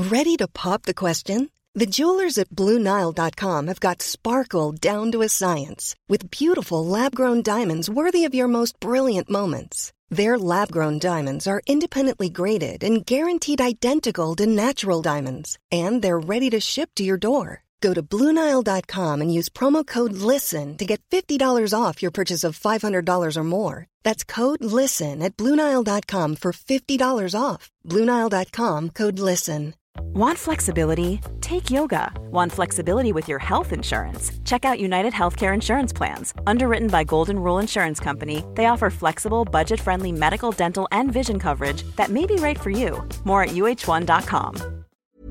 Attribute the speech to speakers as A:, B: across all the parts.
A: Ready to pop the question? The jewelers at BlueNile.com have got sparkle down to a science with beautiful lab-grown diamonds worthy of your most brilliant moments. Their lab-grown diamonds are independently graded and guaranteed identical to natural diamonds, and they're ready to ship to your door. Go to BlueNile.com and use promo code LISTEN to get $50 off your purchase of $500 or more. That's code LISTEN at BlueNile.com for $50 off. BlueNile.com, code LISTEN.
B: Want flexibility? Take yoga. Want flexibility with your health insurance? Check out United Healthcare Insurance Plans. Underwritten by Golden Rule Insurance Company, they offer flexible, budget-friendly medical, dental, and vision coverage that may be right for you. More at uh1.com.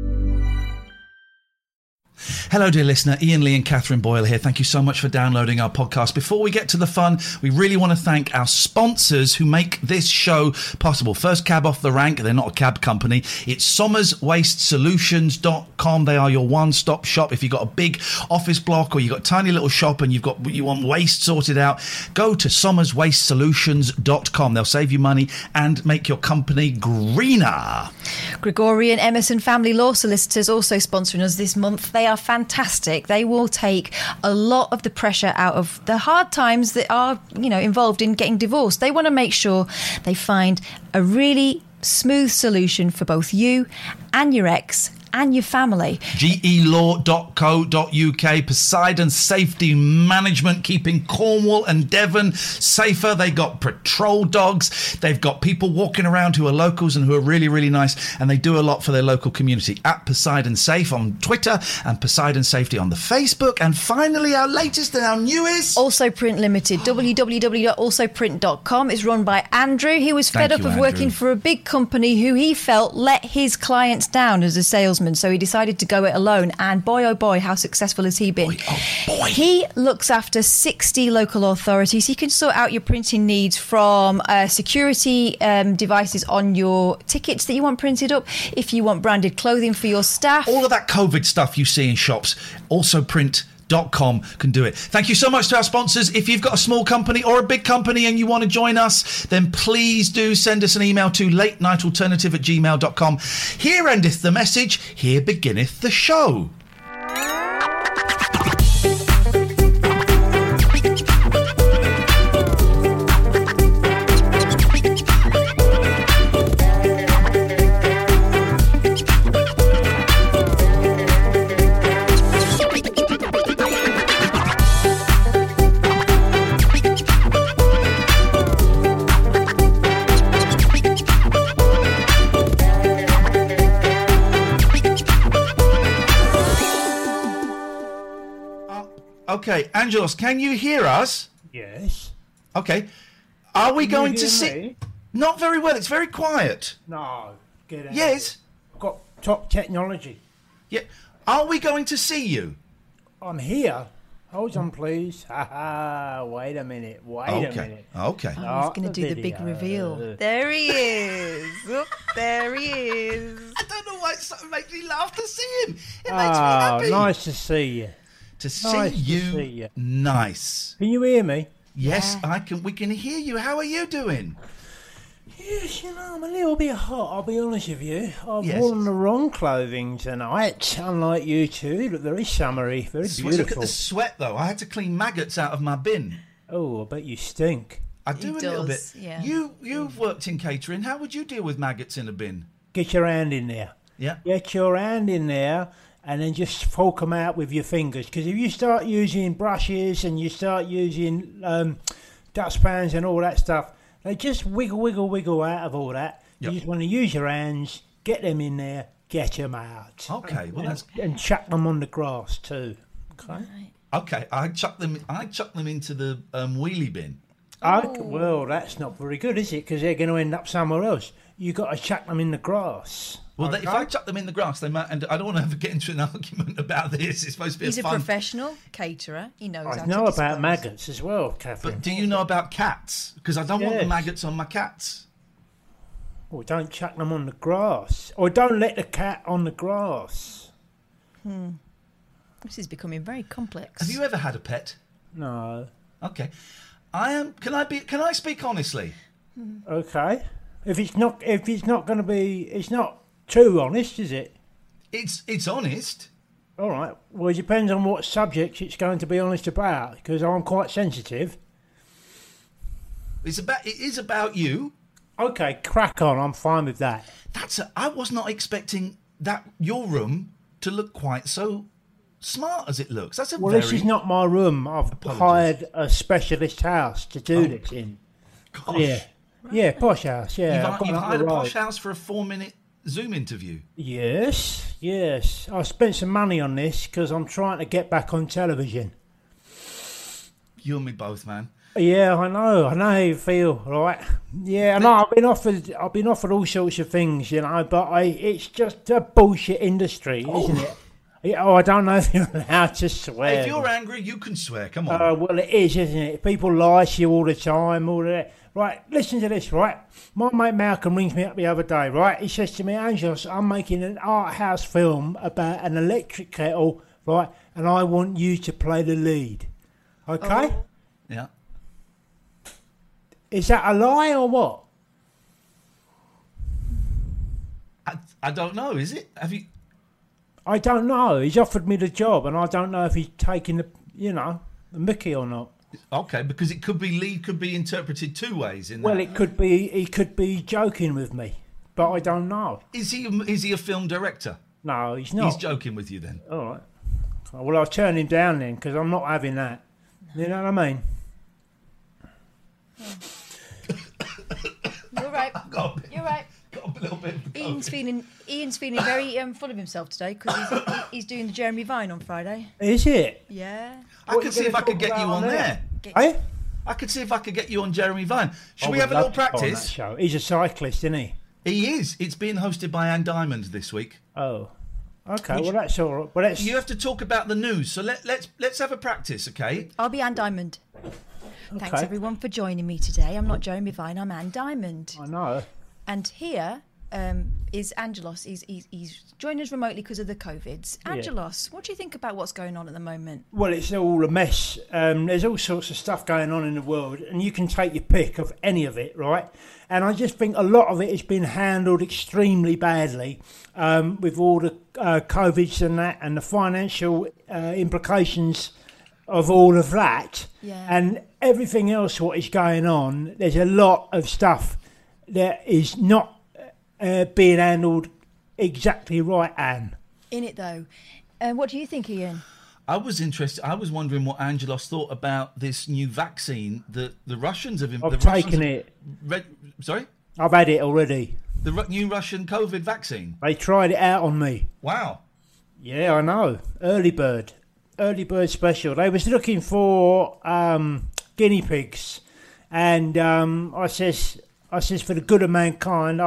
C: Hello, dear listener. Ian Lee and Catherine Boyle here. Thank you so much for downloading our podcast. Before we get to the fun, we really want to thank our sponsors who make this show possible. First cab off the rank. They're not a cab company. It's SommersWasteSolutions.com. They are your one-stop shop. If you've got a big office block or you've got a tiny little shop and you want waste sorted out, go to SommersWasteSolutions.com. They'll save you money and make your company greener.
D: Gregorian Emerson Family Law Solicitors also sponsoring us this month. They are fantastic. They will take a lot of the pressure out of the hard times that are, involved in getting divorced. They want to make sure they find a really smooth solution for both you and your ex and your family.
C: gelaw.co.uk. Poseidon Safety Management, keeping Cornwall and Devon safer. They got patrol dogs. They've got people walking around who are locals and who are really, really nice, and they do a lot for their local community. At Poseidon Safe on Twitter and Poseidon Safety on the Facebook. And finally, our latest and our newest,
D: Also Print Limited. www.alsoprint.com is run by Andrew. He was fed up of working for a big company who he felt let his clients down as a salesman. So he decided to go it alone, and boy oh boy, how successful has he been.
C: Boy.
D: He looks after 60 local authorities. He can sort out your printing needs from security devices on your tickets that you want printed up, if you want branded clothing for your staff,
C: all of that COVID stuff you see in shops. AlsoPrint.com can do it. Thank you so much to our sponsors. If you've got a small company or a big company and you want to join us, then please do send us an email to latenightalternative@gmail.com. Here endeth the message, here beginneth the show. Okay, Angelos, can you hear us?
E: Yes.
C: Okay. Are we going
E: you
C: to
E: hear
C: see...
E: me?
C: Not very well. It's very quiet.
E: No, get out.
C: Yes.
E: I've got top technology.
C: Yeah. Are we going to see you?
E: I'm here. Hold on, please. Wait a minute. Wait a minute.
C: Okay.
D: he's going to do the big reveal. There he is. Look, there he is.
C: I don't know why it makes me laugh to see him. It makes me happy.
E: Nice to see you.
C: To see
E: Nice to
C: you.
E: see you.
C: Nice.
E: Can you hear me?
C: Yes, I can. We can hear you. How are you doing?
E: Yes, I'm a little bit hot, I'll be honest with you. I've
C: Yes.
E: worn the wrong clothing tonight, unlike you two. You look very summery, very beautiful.
C: Look at the sweat, though. I had to clean maggots out of my bin.
E: Oh, I bet you stink.
C: I do
D: He
C: a little bit.
D: does, yeah.
C: You've worked in catering. How would you deal with maggots in a bin?
E: Get your hand in there.
C: Yeah.
E: Get your hand in there and then just fork them out with your fingers. Because if you start using brushes and you start using dustpans and all that stuff, they just wiggle out of all that.
C: Yep.
E: You just want to use your hands, get them in there, get them out.
C: Okay, well that's
E: and chuck them on the grass too. Okay.
C: okay. I chuck them into the wheelie bin.
E: Well, that's not very good, is it? Because they're going to end up somewhere else. You got to chuck them in the grass.
C: Well, if I chuck them in the grass, they might. And I don't want to ever get into an argument about this. It's supposed to be
D: He's a
C: fun.
D: professional caterer. He knows.
E: I
D: how
E: know
D: to
E: about
D: dispose.
E: maggots as well, Catherine.
C: But do you know about cats? Because I don't want the
E: Yes.
C: maggots on my cats.
E: Or don't chuck them on the grass. Or don't let the cat on the grass.
D: This is becoming very complex.
C: Have you ever had a pet?
E: No.
C: Okay, I am. Can I speak honestly?
E: Okay. If it's not going to be, it's not too honest, is it?
C: It's honest.
E: All right. Well, it depends on what subject it's going to be honest about, because I'm quite sensitive.
C: It is about you.
E: Okay, crack on. I'm fine with that.
C: I was not expecting that your room to look quite so smart as it looks. That's
E: Well, this is not my room. I've hired a specialist house to do this in.
C: Gosh.
E: Yeah, posh house. Yeah,
C: You've hired a posh house for a 4-minute Zoom interview.
E: Yes. I spent some money on this because I'm trying to get back on television.
C: You and me both, man.
E: Yeah, I know how you feel, right? Yeah, I know. I've been offered all sorts of things, but it's just a bullshit industry, isn't it? Yeah, I don't know if you're allowed to swear.
C: If you're angry, you can swear. Come on.
E: Well, it is, isn't it? People lie to you all the time, all of that. Right, listen to this, right? My mate Malcolm rings me up the other day, right? He says to me, Angelos, I'm making an art house film about an electric kettle, right? And I want you to play the lead. Okay?
C: Yeah.
E: Is that a lie or what?
C: I don't know, is it? Have you...
E: I don't know. He's offered me the job, and I don't know if he's taking the mickey or not.
C: Okay, because it could be lead could be interpreted two ways.
E: Well, it could be he could be joking with me, but I don't know.
C: Is he a film director?
E: No, he's not.
C: He's joking with you then.
E: All right. Well, I'll turn him down then because I'm not having that. You know what I mean?
D: You're right. You're right.
C: Got a little bit.
D: Ian's feeling very full of himself today because he's doing the Jeremy Vine on Friday.
E: Is it?
D: Yeah.
C: I could see if I could get you on there.
E: Hey?
C: I could see if I could get you on Jeremy Vine. Should
E: I
C: we
E: would
C: have a little
E: love to go on that
C: practice?
E: show. He's a cyclist, isn't he?
C: He is. It's being hosted by Anne Diamond this week.
E: Oh. Okay, well that's all right. Well,
C: You have to talk about the news, so let's have a practice, okay?
D: I'll be Anne Diamond. Thanks everyone for joining me today. I'm not Jeremy Vine, I'm Anne Diamond.
E: I know.
D: And here is Angelos. He's joining us remotely because of the COVIDs. Angelos, what do you think about what's going on at the moment?
E: Well, it's all a mess. There's all sorts of stuff going on in the world, and you can take your pick of any of it, right? And I just think a lot of it has been handled extremely badly with all the COVIDs and that, and the financial implications of all of that.
D: Yeah.
E: And everything else what is going on, there's a lot of stuff that is not being handled exactly right, Anne.
D: In it though. What do you think, Ian?
C: I was interested. I was wondering what Angelos thought about this new vaccine that the Russians have.
E: I've taken it.
C: Sorry?
E: I've had it already.
C: The new Russian COVID vaccine.
E: They tried it out on me.
C: Wow.
E: Yeah, I know. Early bird special. They was looking for guinea pigs, and I says for the good of mankind,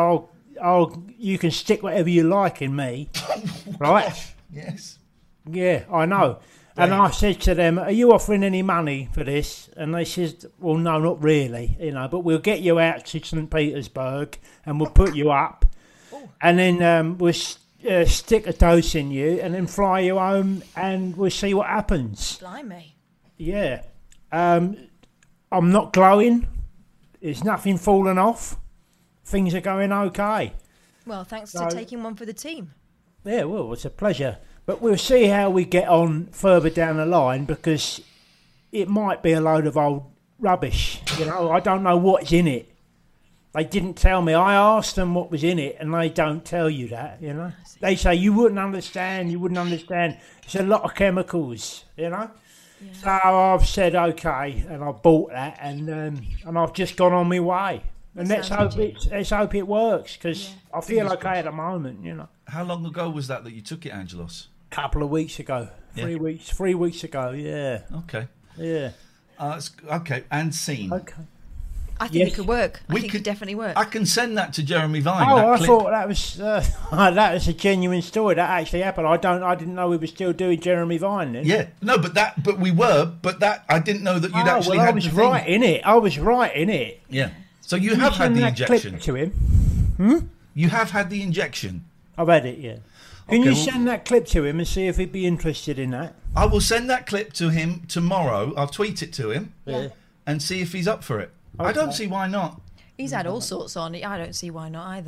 E: you can stick whatever you like in me, right?
C: Yes.
E: Yeah, I know. And I said to them, "Are you offering any money for this?" And they said, "Well, no, not really, but we'll get you out to St. Petersburg and we'll put you up, and then we'll stick a dose in you and then fly you home and we'll see what happens."
D: Blimey.
E: Yeah. I'm not glowing. There's nothing falling off. Things are going okay.
D: Well, thanks for taking one for the team.
E: Yeah, well, it's a pleasure. But we'll see how we get on further down the line because it might be a load of old rubbish. I don't know what's in it. They didn't tell me. I asked them what was in it and they don't tell you that, They say you wouldn't understand. It's a lot of chemicals, Yeah. So I've said okay, and I bought that, and I've just gone on my way. And let's hope it works, because I feel okay at the moment,
C: How long ago was that you took it, Angelos?
E: Couple of weeks ago, 3 weeks ago, yeah.
C: Okay.
E: Yeah.
C: Okay, and scene.
E: Okay.
D: I think it could work. I think it could definitely work.
C: I can send that to Jeremy Vine.
E: Oh, I thought that was that was a genuine story. That actually happened. I didn't know we were still doing Jeremy Vine then.
C: Yeah, no, but we were. But I didn't know that you'd actually.
E: Well,
C: had
E: I was
C: the
E: right
C: thing.
E: in it. I was right in it.
C: Yeah. So you have had the injection.
E: Clip to him.
C: You have had the injection.
E: I've had it. Yeah. Can you send that clip to him and see if he'd be interested in that?
C: I will send that clip to him tomorrow. I'll tweet it to him.
E: Yeah.
C: And see if he's up for it. Okay. I don't see why not.
D: He's had all sorts on it. I don't see why not either.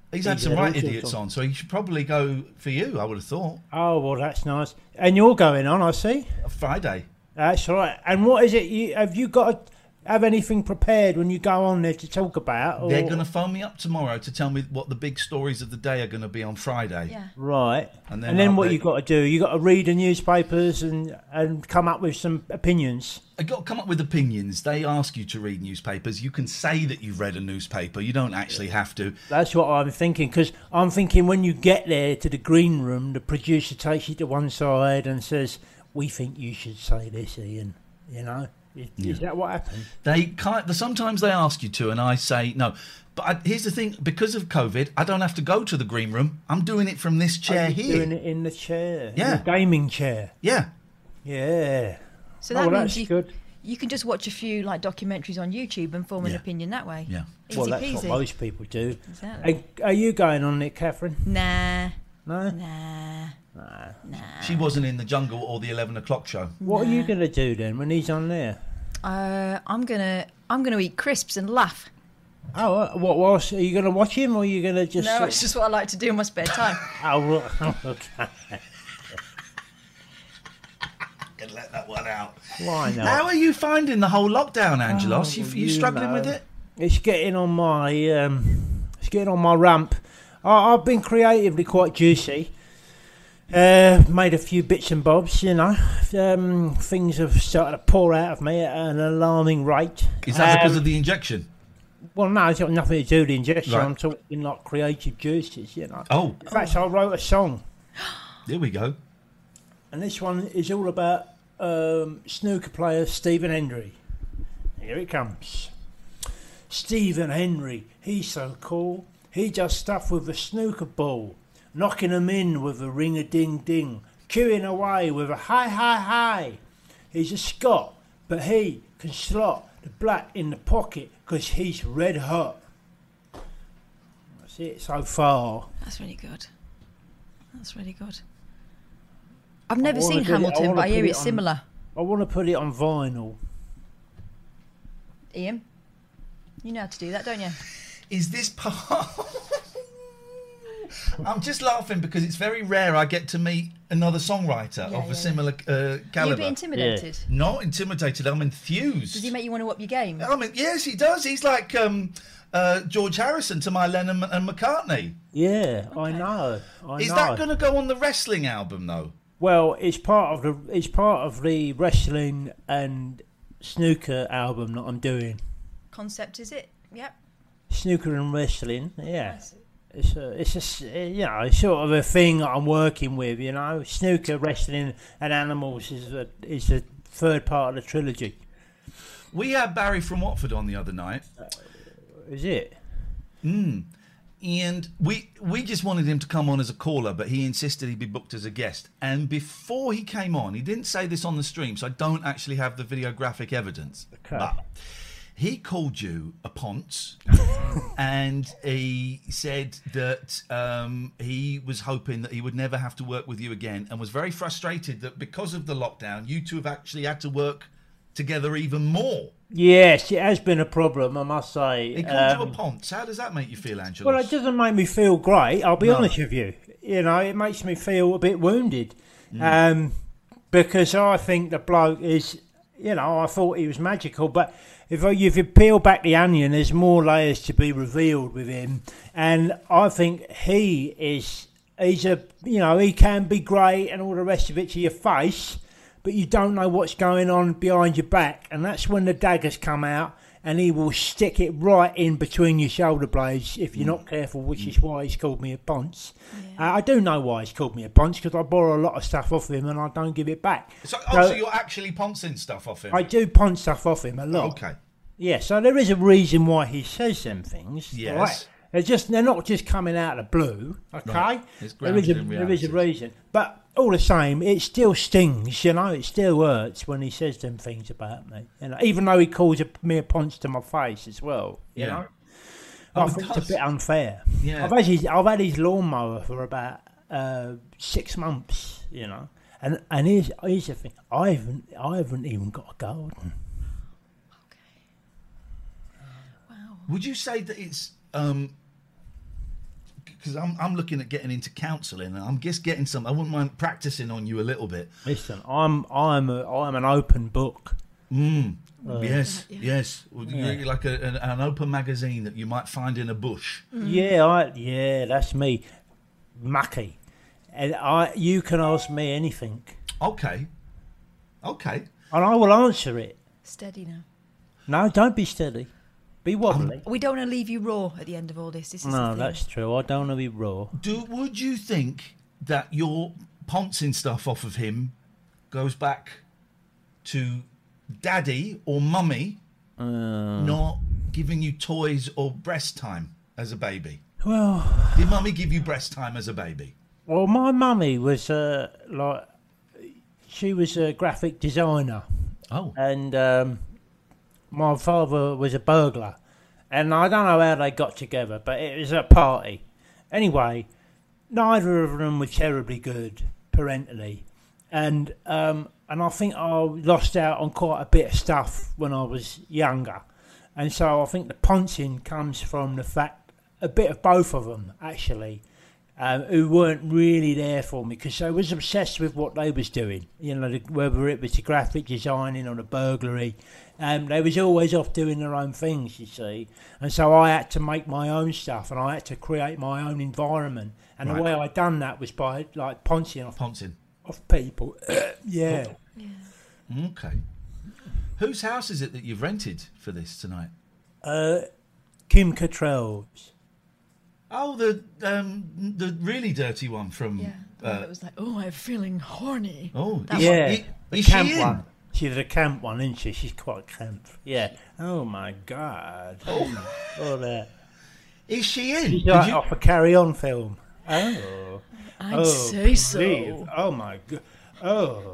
C: He's had some right idiots on, so he should probably go for you, I would have thought.
E: Oh, well, that's nice. And you're going on, I see.
C: Friday.
E: That's right. And what is it? Have you got to have anything prepared when you go on there to talk about? Or?
C: They're going to phone me up tomorrow to tell me what the big stories of the day are going to be on Friday.
D: Yeah.
E: Right.
C: And
E: then what you got to do? You got to read the newspapers and come up with some opinions.
C: I got to come up with opinions. They ask you to read newspapers. You can say that you've read a newspaper. You don't actually have to.
E: That's what I'm thinking, because I'm thinking when you get there to the green room, the producer takes you to one side and says, "We think you should say this, Ian." You know, is that what happened?
C: Sometimes they ask you to, and I say no. But here's the thing: because of COVID, I don't have to go to the green room. I'm doing it from this chair here.
E: Doing it in the chair.
C: Yeah,
E: the gaming chair.
C: Yeah.
E: Yeah.
D: So that means
E: good.
D: You can just watch a few documentaries on YouTube and form an opinion that way.
C: Yeah.
D: Easy
E: Well, that's
D: peasy.
E: what most people do.
D: Exactly.
E: Are you going on it, Catherine?
D: Nah.
E: No.
D: Nah.
C: She wasn't in the jungle or the 11 o'clock show.
E: What are you going to do then when he's on there?
D: I'm gonna eat crisps and laugh.
E: Oh, what was? Are you going to watch him or are you going to just?
D: No, it's just what I like to do in my spare time.
E: Oh, okay.
C: Can let that one out.
E: Why not?
C: How are you finding the whole lockdown, Angelos? You struggling with it?
E: It's getting on my rump. I've been creatively quite juicy. Made a few bits and bobs, you know. Things have started to pour out of me at an alarming rate.
C: Is that because of the injection?
E: Well, no, it's got nothing to do with the injection.
C: Right.
E: I'm talking like creative juices, you know.
C: Oh.
E: In fact, I wrote a song.
C: There we go.
E: And this one is all about snooker player Stephen Hendry. Here it comes. Stephen Hendry, he's so cool. He does stuff with a snooker ball, knocking 'em in with a ring-a-ding-ding, queuing away with a hi-hi-hi. He's a Scot, but he can slot the black in the pocket because he's red hot. That's it so far.
D: That's really good. I've never seen Hamilton, but I hear it's similar.
E: I want to put it on vinyl.
D: Ian, you know how to do that, don't you?
C: Is this part... I'm just laughing because it's very rare I get to meet another songwriter of a similar calibre.
D: You're a bit intimidated.
E: Yeah.
C: Not intimidated, I'm enthused.
D: Does he make you want to up your game?
C: I mean, yes, he does. He's like George Harrison to my Lennon and McCartney.
E: Yeah, okay. I know.
C: Is that going to go on the wrestling album, though?
E: Well, it's part of the wrestling and snooker album that I'm doing.
D: Concept, is it? Yep.
E: Snooker and wrestling, yeah. It's you know, it's sort of a thing that I'm working with, you know. Snooker, wrestling, and animals is the third part of the trilogy.
C: We had Barry from Watford on the other night.
E: Is it?
C: And we just wanted him to come on as a caller, but he insisted he'd be booked as a guest. And before he came on, he didn't say this on the stream, so I don't actually have the videographic evidence.
E: Okay.
C: But he called you a ponce, and he said that he was hoping that he would never have to work with you again, and was very frustrated that because of the lockdown, you two have actually had to work together even more.
E: Yes, it has been a problem, I must say.
C: He called you a ponce. How does that make you feel, Angela?
E: Well, it doesn't make me feel great, I'll be honest with you. You know, it makes me feel a bit wounded. Because I think the bloke is, you know, I thought he was magical, but if you peel back the onion, there's more layers to be revealed with him. And I think he's a, you know, he can be great and all the rest of it to your face, but you don't know what's going on behind your back, and that's when the daggers come out, and he will stick it right in between your shoulder blades if you're not careful, which is why he's called me a ponce. Yeah. I do know why he's called me a ponce, because I borrow a lot of stuff off him and I don't give it back.
C: So you're actually poncing stuff off him?
E: I do ponce stuff off him a lot.
C: Okay.
E: Yeah, so there is a reason why he says them things.
C: Yes.
E: Right? They're not just coming out of the blue, okay?
C: Right. It's
E: There is a reason. But all the same, it still stings, you know, it still hurts when he says them things about me. You know, even though he calls me a ponce to my face as well, you know. I think it's a bit unfair.
C: Yeah.
E: I've had his lawnmower for about 6 months, you know. And here's the thing, I haven't even got a garden.
D: Wow.
C: Would you say that it's because I'm looking at getting into counselling, and I'm just getting some. I wouldn't mind practicing on you a little bit.
E: Listen, I'm an open book.
C: Yes. You're like an open magazine that you might find in a bush.
E: Yeah, that's me, mucky, and you can ask me anything.
C: Okay.
E: And I will answer it.
D: Steady now.
E: No, don't be steady. Be wobbly.
D: We don't want to leave you raw at the end of all this. This is the
E: No,
D: thing.
E: that's true. I don't want to be raw.
C: Would you think that your pouncing stuff off of him goes back to daddy or mummy not giving you toys or breast time as a baby?
E: Well,
C: Did mummy give you breast time as a baby?
E: Well, my mummy was she was a graphic designer.
C: Oh.
E: And my father was a burglar. And I don't know how they got together, but it was a party. Anyway, neither of them were terribly good parentally. And I think I lost out on quite a bit of stuff when I was younger. And so I think the pouncing comes from the fact, a bit of both of them, actually, who weren't really there for me because I was obsessed with what they was doing. You know, whether it was the graphic designing or the burglary. They was always off doing their own things, you see. And so I had to make my own stuff and I had to create my own environment. And the way I done that was by, like, pouncing off people. Yeah.
C: Okay. Whose house is it that you've rented for this tonight?
E: Kim Cattrall's.
C: Oh, the really dirty one from...
D: Yeah. It was like, oh, I'm feeling horny.
C: Oh,
E: yeah.
C: Is
E: camp
C: she in?
E: one. She's a camp one, isn't she? She's quite camp. Yeah. Oh, my God. Oh, that.
C: Is she in?
E: She's like off a Carry On film. Oh.
D: I'd say so.
E: Please. Oh, my God. Oh.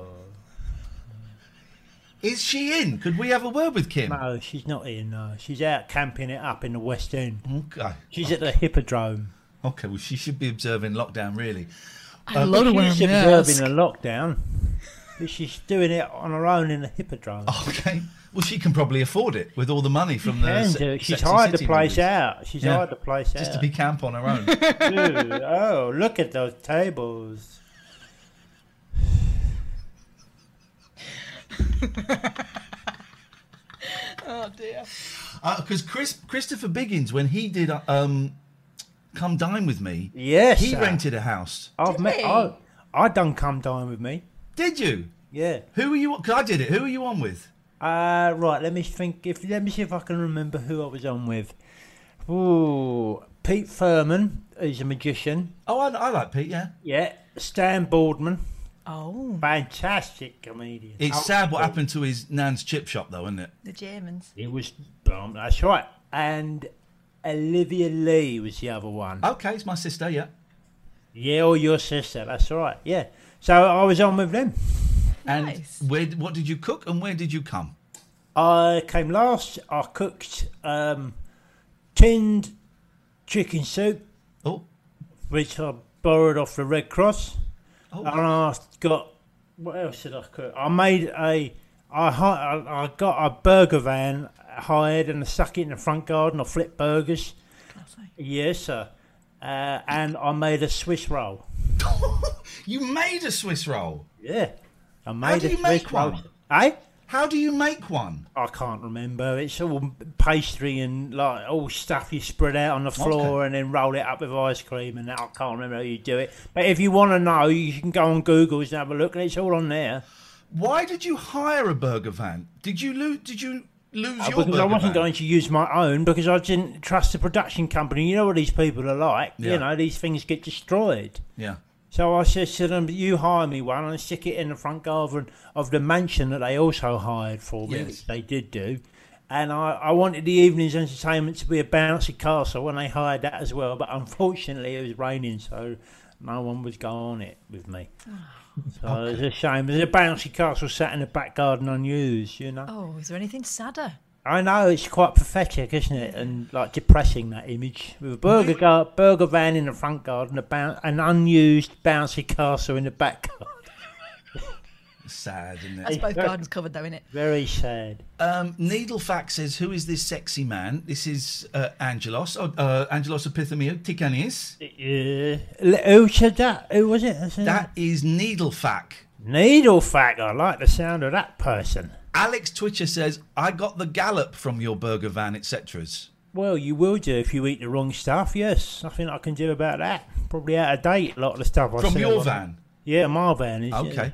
C: Is she in? Could we have a word with Kim?
E: No, she's not in, no. She's out camping it up in the West End.
C: Okay.
E: She's at the Hippodrome.
C: Okay, well, she should be observing lockdown, really.
D: I love it when
E: She's observing a lockdown. But she's doing it on her own in the Hippodrome.
C: Okay. Well, she can probably afford it with all the money from the...
E: She's
C: Sexy
E: hired the
C: City
E: place
C: movies.
E: out. She's hired the place out.
C: Just to be camp on her own.
E: Dude, oh, look at those tables.
D: Oh, dear.
C: Because Christopher Biggins, when he did Come Dine With Me,
E: Yes,
C: he
E: sir.
C: rented a house.
E: I done Come Dine With Me.
C: Did you?
E: Yeah.
C: Who were you? Because I did it. Who were you on with?
E: Right. Let me think. Let me see if I can remember who I was on with. Ooh, Pete Furman. He's a magician.
C: Oh, I like Pete. Yeah.
E: Yeah. Stan Boardman.
D: Oh,
E: Fantastic comedian.
C: It's sad what happened to his nan's chip shop, though, isn't it?
D: the Germans.
E: It was. That's right. And Olivia Lee was the other one.
C: Okay, it's my sister. Yeah.
E: Yeah, or your sister. That's right. Yeah. So I was on with them.
C: And
D: Nice.
C: what did you cook and where did you come?
E: I came last. I cooked tinned chicken soup,
C: Oh,
E: which I borrowed off the Red Cross.
C: oh,
E: And I got, what else did I cook? I got a burger van hired and I stuck it in the front garden. I flipped burgers.
D: Classic.
E: Yes, sir. And I made a Swiss roll.
C: you made a Swiss roll.
E: Yeah. I made
C: do
E: a
C: you
E: Swiss
C: make
E: roll.
C: one?
E: Eh?
C: How do you make one?
E: I can't remember. It's all pastry and like all stuff you spread out on the floor and then roll it up with ice cream and that. I can't remember how you do it. But if you want to know, you can go on Google and have a look and it's all on there.
C: Why did you hire a burger van? Did you lose your
E: Because
C: burger
E: I wasn't
C: van?
E: going to use my own because I didn't trust the production company. You know what these people are like.
C: Yeah.
E: You know, these things get destroyed.
C: Yeah.
E: So I said to them, you hire me one and stick it in the front garden of the mansion that they also hired for me,
C: Yes.
E: which they did do. And I wanted the evening's entertainment to be a bouncy castle when they hired that as well. But unfortunately, it was raining, so no one was going on it with me. So it's a shame. There's a bouncy castle sat in the back garden unused, you know.
D: Oh, is there anything sadder?
E: I know, it's quite pathetic, isn't it? And like depressing, that image. With a burger van in the front garden, an unused bouncy castle in the back garden.
C: Sad, isn't
D: That's
C: it?
D: both gardens covered, though, isn't it?
E: Very sad.
C: Needlefax says, who is this sexy man? This is Angelos. Angelos Epithemiou Tikanis.
E: Who said that? Who was it?
C: That is Needlefac.
E: Needlefac. I like the sound of that person.
C: Alex Twitcher says, I got the gallop from your burger van, etc.'s.
E: Well, you will do if you eat the wrong stuff, yes. Nothing I can do about that. Probably out of date, a lot of the stuff I
C: From
E: see
C: your
E: on-
C: van?
E: Yeah, my van is.
C: Okay.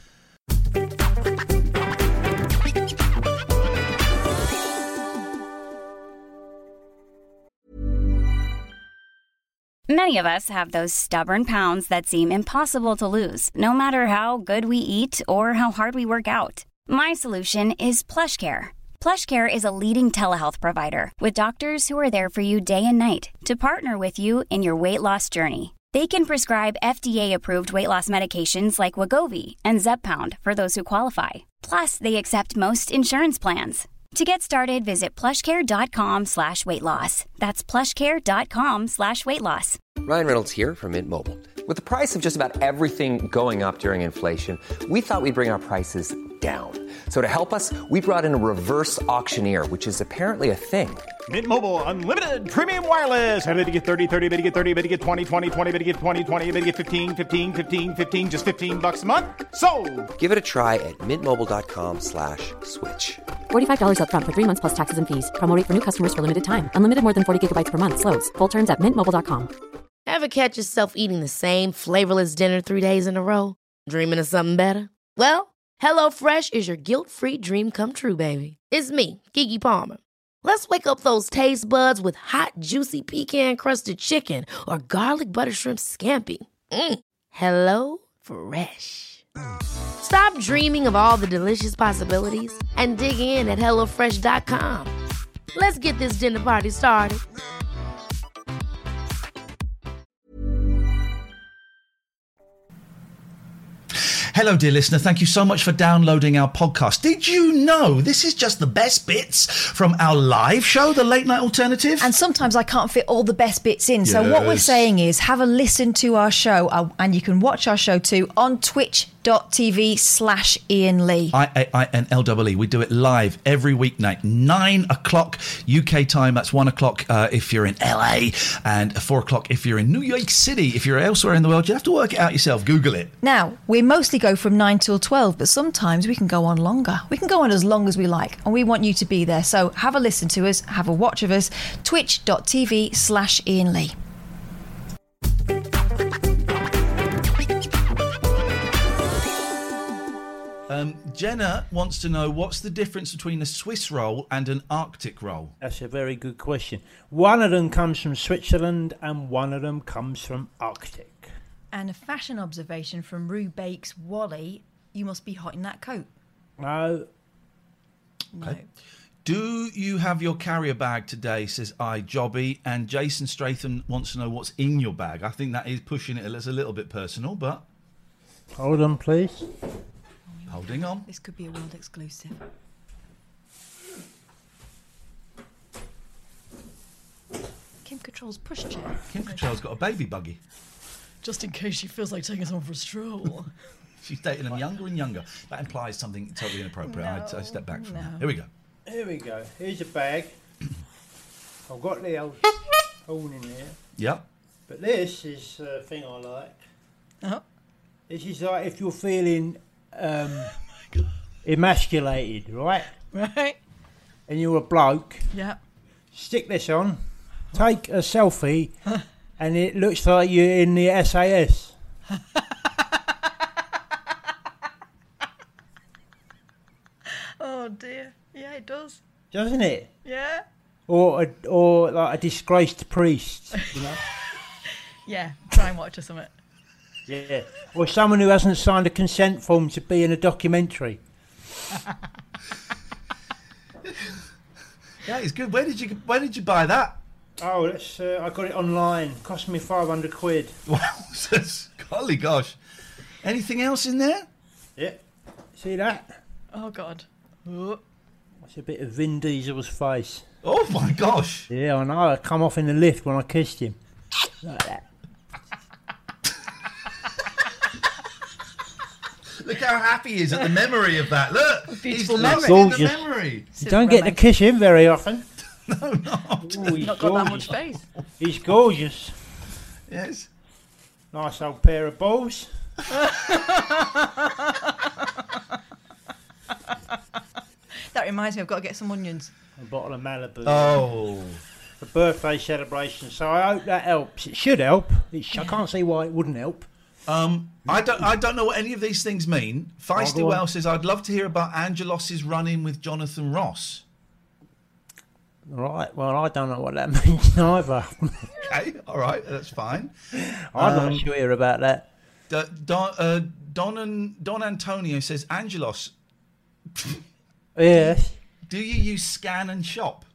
F: Many of us have those stubborn pounds that seem impossible to lose, no matter how good we eat or how hard we work out. My solution is PlushCare. PlushCare is a leading telehealth provider with doctors who are there for you day and night to partner with you in your weight loss journey. They can prescribe FDA-approved weight loss medications like Wegovy and Zepbound for those who qualify. Plus, they accept most insurance plans. To get started, visit plushcare.com/weightloss. That's plushcare.com/weightloss.
G: Ryan Reynolds here from Mint Mobile. With the price of just about everything going up during inflation, we thought we'd bring our prices down. So to help us, we brought in a reverse auctioneer, which is apparently a thing.
H: Mint Mobile Unlimited Premium Wireless. How to get 30, 30, bit to get 30, bit to get 20, 20, 20, bit to get 20, 20, bit to get 15, 15, 15, 15, just $15 a month? Sold!
G: Give it a try at mintmobile.com/switch.
I: $45 up front for 3 months plus taxes and fees. Promo rate for new customers for limited time. Unlimited more than 40 gigabytes per month. Slows full terms at mintmobile.com.
J: Ever catch yourself eating the same flavorless dinner 3 days in a row? Dreaming of something better? Well, HelloFresh is your guilt-free dream come true, baby. It's me, Keke Palmer. Let's wake up those taste buds with hot, juicy pecan-crusted chicken or garlic butter shrimp scampi. Hello Fresh. Stop dreaming of all the delicious possibilities and dig in at HelloFresh.com. Let's get this dinner party started.
C: Hello, dear listener. Thank you so much for downloading our podcast. Did you know this is just the best bits from our live show, The Late Night Alternative?
D: And sometimes I can't fit all the best bits in. So what we're saying is have a listen to our show, and you can watch our show too on twitch.tv/Ian Lee.
C: IAINLEE. We do it live every weeknight, 9 o'clock UK time. That's 1 o'clock if you're in LA, and 4 o'clock if you're in New York City. If you're elsewhere in the world, you have to work it out yourself. Google it.
D: Now, we mostly go from 9 till 12, but sometimes we can go on longer. We can go on as long as we like, and we want you to be there. So have a listen to us, have a watch of us, twitch.tv/Ian Lee.
C: Jenna wants to know, what's the difference between a Swiss roll and an Arctic roll?
E: That's a very good question. One of them comes from Switzerland and one of them comes from Arctic.
D: And a fashion observation from Rue Bakes Wally, you must be hot in that coat.
E: No.
C: Okay. Do you have your carrier bag today, says iJobby, and Jason Stratham wants to know what's in your bag. I think that is pushing it as a little bit personal, but...
E: Hold on, please.
C: Holding on.
D: This could be a world exclusive. Kim Cattrall's pushchair.
C: Kim Cattrall's got a baby buggy.
D: Just in case she feels like taking someone for a stroll.
C: She's dating them younger and younger. That implies something totally inappropriate. I step back from that. Here we go.
E: Here we go. Here's a bag. I've got the old horn in there.
C: Yep.
E: But this is a thing I like.
D: Oh.
E: This is like if you're feeling emasculated, right?
D: Right.
E: And you're a bloke.
D: Yeah.
E: Stick this on. Take a selfie. And it looks like you're in the SAS.
D: Oh dear. Yeah, it does.
E: Doesn't it?
D: Yeah.
E: Or like a disgraced priest, you know?
D: Yeah. Try and watch or something.
E: Yeah. Or someone who hasn't signed a consent form to be in a documentary.
C: Yeah, it's good. Where did you buy that?
E: Oh, that's I got it online. Cost me £500.
C: Wow, golly gosh. Anything else in there?
E: Yeah. See that?
D: Oh God.
E: That's a bit of Vin Diesel's face.
C: Oh my gosh.
E: Yeah, I know. I come off in the lift when I kissed him. Like that.
C: Look how happy he is at the memory of that. Look, he's
D: Beautiful
C: lost
D: memory.
C: in the
E: Gorgeous.
C: memory.
E: You don't get to kiss him very often.
C: No, not.
E: Ooh, he's
K: Not got that much
E: gorgeous.
K: space.
E: He's gorgeous.
C: Yes.
E: Nice old pair of balls.
D: That reminds me, I've got to get some onions.
E: A bottle of Malibu.
C: Oh.
E: A birthday celebration. So I hope that helps. It should help. I can't see why it wouldn't help.
C: I don't know what any of these things mean. Feisty
E: go on.
C: Well says, I'd love to hear about Angelos's run-in with Jonathan Ross.
E: Right. Well, I don't know what that means either.
C: Okay, all right, that's fine.
E: I'd like to hear about that.
C: Don Antonio says, Angelos,
E: Yes.
C: do you use Scan and Shop?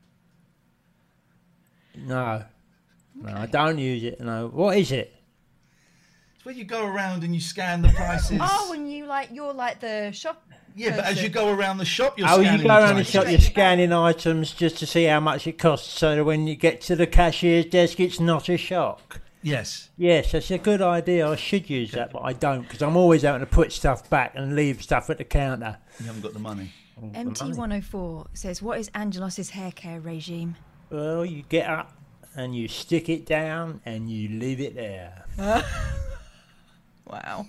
E: No. No, I don't use it. No. What is it?
C: It's where you go around and you scan the prices.
D: Oh, and you're like the shop.
C: Yeah, but as
D: person.
C: you go around the shop, you're
E: Oh,
C: scanning
E: you go around the
C: prices.
E: shop, you're scanning items just to see how much it costs, so that when you get to the cashier's desk, it's not a shock.
C: Yes.
E: Yes, that's a good idea. I should use that, but I don't, because I'm always having to put stuff back and leave stuff at the counter.
C: You haven't got the money.
D: MT104 says, what is Angelos's hair care regime?
E: Well, you get up and you stick it down and you leave it there.
D: Wow.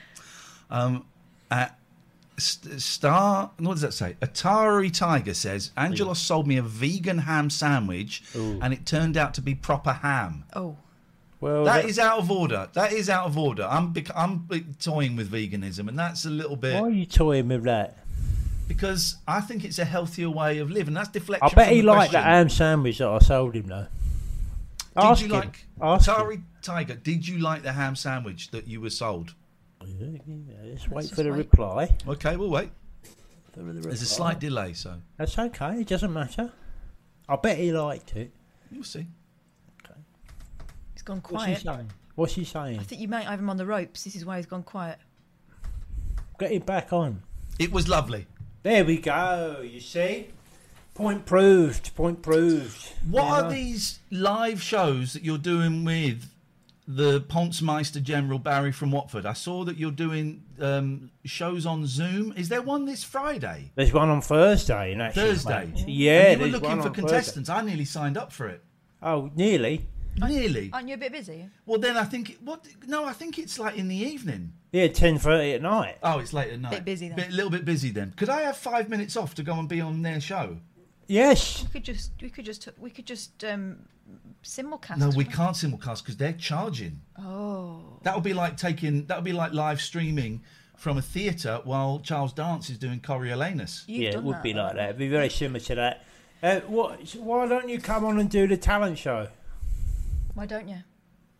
C: Star, what does that say? Atari Tiger says, Angelos sold me a vegan ham sandwich and it turned out to be proper ham.
D: Oh.
E: Well,
C: That is out of order. That is out of order. I'm toying with veganism, and that's a little bit...
E: Why are you toying with that?
C: Because I think it's a healthier way of living. That's deflection
E: I bet
C: from
E: he
C: the
E: liked that
C: question.
E: ham sandwich that I sold him, though.
C: Did you like...
E: Ask him.
C: Atari Tiger, did you like the ham sandwich that you were sold?
E: Yeah, let's wait
D: just
E: for the
D: wait.
E: reply.
C: Okay, we'll wait.
E: For the
C: There's a
E: reply.
C: slight delay, so
E: That's okay. It doesn't matter. I bet he liked it.
C: you'll see.
D: He's gone
E: What's he
D: quiet.
E: saying? What's he saying?
D: I think you might have him on the ropes. This is why he's gone quiet.
E: Get him back on.
C: It was lovely.
E: There we go. You see? Point proved. Point proved.
C: What
E: You
C: are
E: know?
C: these live shows that you're doing with the Pontsmeister General Barry from Watford? I saw that you're doing shows on Zoom. Is there one this Friday?
E: There's one on Thursday. In actual
C: Thursday?
E: fact. Yeah,
C: And you were
E: there's
C: looking
E: one
C: for
E: on Thursday.
C: contestants. I nearly signed up for it.
E: Oh, nearly.
C: Nearly.
D: Aren't you a bit busy?
C: Well, then I think... No, I think it's like in the evening.
E: Yeah, 10:30 at night.
C: Oh, it's late at night.
D: Bit busy then.
C: A little bit busy then. Could I have 5 minutes off to go and be on their show?
E: Yes.
D: We could just simulcast.
C: No, we can't simulcast because they're charging.
D: Oh.
C: That would be like live streaming from a theatre while Charles Dance is doing Coriolanus.
D: You've
E: It
D: done
E: would
D: that,
E: be
D: though.
E: like that. It'd be very similar to that. Why don't you come on and do the talent show?
D: Why don't you?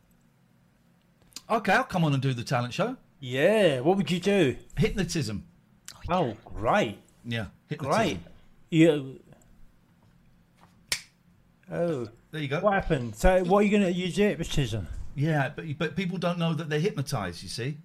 C: Okay, I'll come on and do the talent show.
E: Yeah. What would you do?
C: Hypnotism.
E: Oh, great.
C: Yeah, hypnotism.
E: Great. You. Oh.
C: There you go.
E: What happened? So, what are you going to use hypnotism?
C: Yeah, but people don't know that they're hypnotised, you see.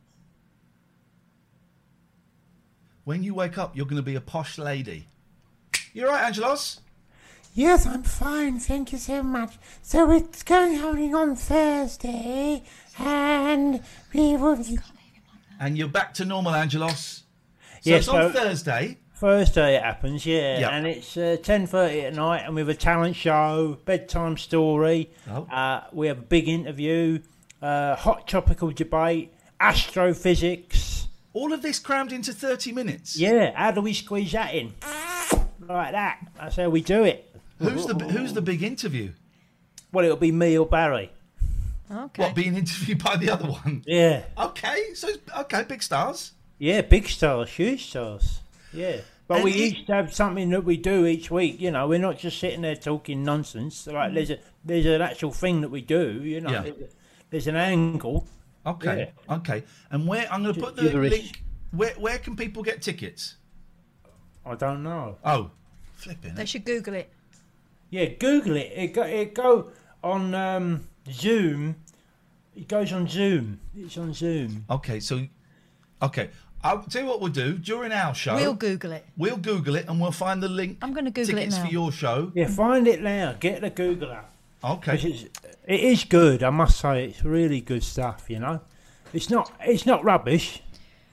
C: When you wake up, you're going to be a posh lady. You all right, Angelos?
L: Yes, I'm fine, thank you so much. So it's going on Thursday, and we will...
C: And you're back to normal, Angelos. So
E: Yes,
C: it's on
E: so-
C: Thursday.
E: Thursday it happens, yeah.
C: Yep.
E: And it's 10:30 at night, and we have a talent show, bedtime story.
C: Oh.
E: We have a big interview, hot topical debate, astrophysics.
C: All of this crammed into 30 minutes.
E: Yeah, how do we squeeze that in? Like that. That's how we do it.
C: Who's the big interview?
E: Well, it'll be me or Barry.
D: Okay.
C: What, being interviewed by the other one?
E: Yeah.
C: Okay, big stars.
E: Yeah, big stars, huge stars. Yeah. But
C: And
E: we
C: it-
E: each have something that we do each week, you know. We're not just sitting there talking nonsense. Like there's an actual thing that we do, you know.
C: Yeah.
E: There's an angle.
C: Okay, okay. And where I'm going to put the
E: Gibberish.
C: link. Where can people get tickets?
E: I don't know.
C: Oh, flipping.
D: They should Google it.
E: Yeah, Google it. It go on Zoom. It goes on Zoom. It's on Zoom.
C: Okay, so I'll tell you what we'll do during our show.
D: We'll Google it.
C: We'll Google it and we'll find the link.
D: I'm going to Google it
C: tickets
D: now.
C: for your show.
E: Yeah, find it now. Get the Google app. 'Cause
C: Okay.
E: it is good. I must say, it's really good stuff. You know, it's not rubbish.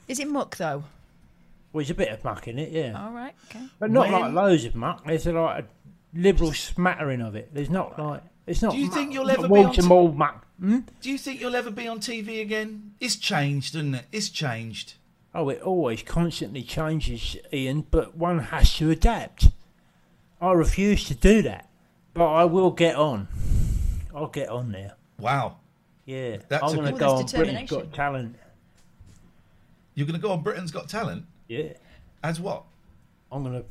D: Is it muck though?
E: Well, there's a bit of muck in it, yeah.
D: All right, okay.
E: But not like loads of muck. There's like a liberal smattering of it. There's not like... It's not.
C: Do you
E: muck,
C: think you'll
E: not
C: ever be on
E: wall-to-wall muck?
C: Do you think you'll ever be on TV again? It's changed, isn't it? It's changed.
E: Oh, it always constantly changes, Ian, but one has to adapt. I refuse to do that, but I will get on. I'll get on there.
C: Wow.
E: Yeah.
C: That's
E: I'm going to go on Britain's Got Talent.
C: You're going to go on Britain's Got Talent?
E: Yeah.
C: As what?
E: I'm going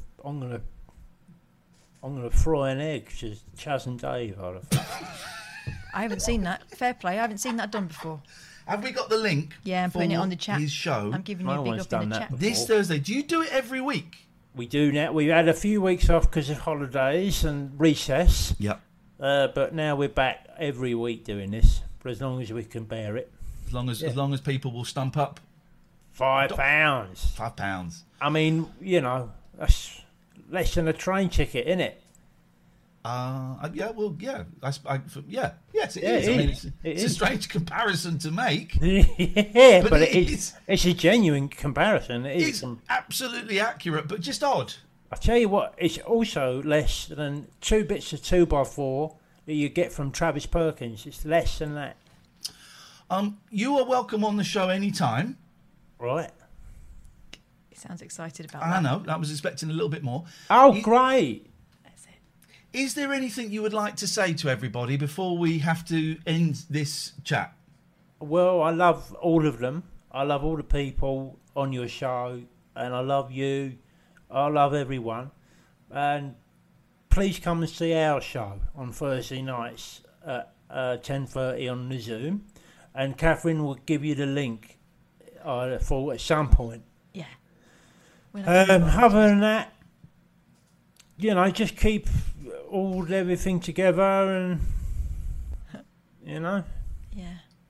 E: to fry an egg, just Chaz and Dave.
D: I haven't seen that. Fair play. I haven't seen that done before.
C: Have we got the link?
D: Yeah, I'm putting it on the chat.
C: His show.
D: I'm giving you a big up in the chat.
C: This Thursday. Do you do it every week?
E: We do now. We've had a few weeks off because of holidays and recess.
C: Yep.
E: But now we're back every week doing this for as long as we can bear it.
C: As long as people will stump up.
E: £5.
C: £5.
E: I mean, you know, that's less than a train ticket, isn't it?
C: Yeah, well, yeah. Yes, it
E: Yeah,
C: is.
E: it
C: I mean,
E: is.
C: it's a strange comparison to make.
E: Yeah, but it is. It's a genuine comparison.
C: It's absolutely accurate, but just odd.
E: I tell you what, it's also less than 2 bits of 2x4 that you get from Travis Perkins. It's less than that.
C: You are welcome on the show anytime.
E: Right.
D: He sounds excited about that.
C: I know. I was expecting a little bit more.
E: Oh, great.
C: Is there anything you would like to say to everybody before we have to end this chat?
E: Well, I love all of them. I love all the people on your show, and I love you. I love everyone. And please come and see our show on Thursday nights at 10:30 on the Zoom. And Catherine will give you the link for at some point.
D: Yeah.
E: Other than that, you know, just keep everything together, and you know.
D: Yeah.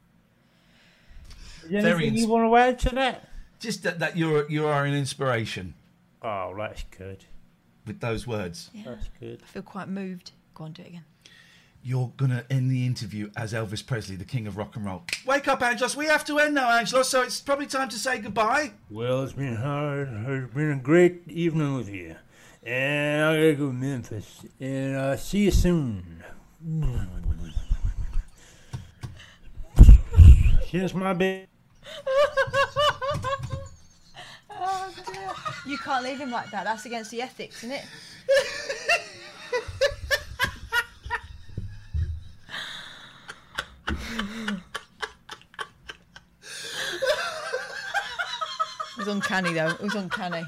E: Is there anything you want to add to that?
C: Just that you are an inspiration.
E: Oh, that's good.
C: With those words.
D: Yeah.
E: That's good.
D: I feel quite moved. Go on, do it again.
C: You're going to end the interview as Elvis Presley, the king of rock and roll. Wake up, Angelos. We have to end now, Angelos, so it's probably time to say goodbye.
E: Well, it's been hard. It's been a great evening with you. And I gotta go to Memphis. And see you soon. Here's my bed.
D: Oh, dear. You can't leave him like that. That's against the ethics, isn't it? It was uncanny, though. It was uncanny.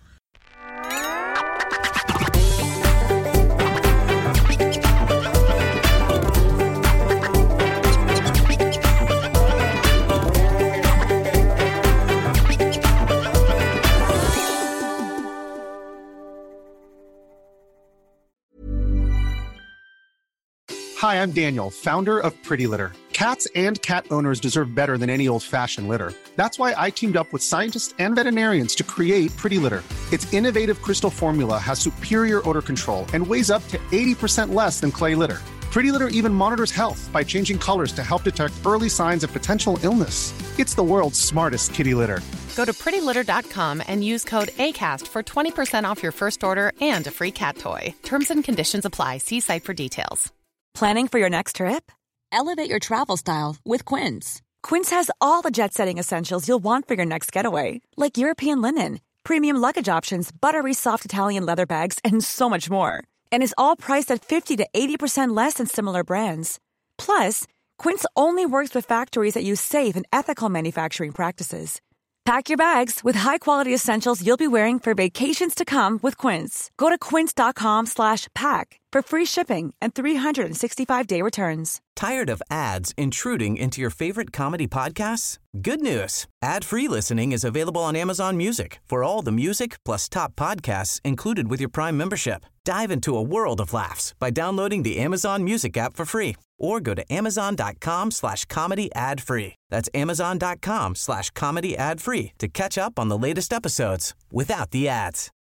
K: Hi, I'm Daniel, founder of Pretty Litter. Cats and cat owners deserve better than any old-fashioned litter. That's why I teamed up with scientists and veterinarians to create Pretty Litter. Its innovative crystal formula has superior odor control and weighs up to 80% less than clay litter. Pretty Litter even monitors health by changing colors to help detect early signs of potential illness. It's the world's smartest kitty litter.
M: Go to prettylitter.com and use code ACAST for 20% off your first order and a free cat toy. Terms and conditions apply. See site for details.
B: Planning for your next trip? Elevate your travel style with Quince. Quince has all the jet-setting essentials you'll want for your next getaway, like European linen, premium luggage options, buttery soft Italian leather bags, and so much more. And is all priced at 50 to 80% less than similar brands. Plus, Quince only works with factories that use safe and ethical manufacturing practices. Pack your bags with high-quality essentials you'll be wearing for vacations to come with Quince. Go to quince.com/pack for free shipping and 365-day returns.
N: Tired of ads intruding into your favorite comedy podcasts? Good news. Ad-free listening is available on Amazon Music for all the music plus top podcasts included with your Prime membership. Dive into a world of laughs by downloading the Amazon Music app for free or go to amazon.com/comedy ad-free. That's amazon.com/comedy ad-free to catch up on the latest episodes without the ads.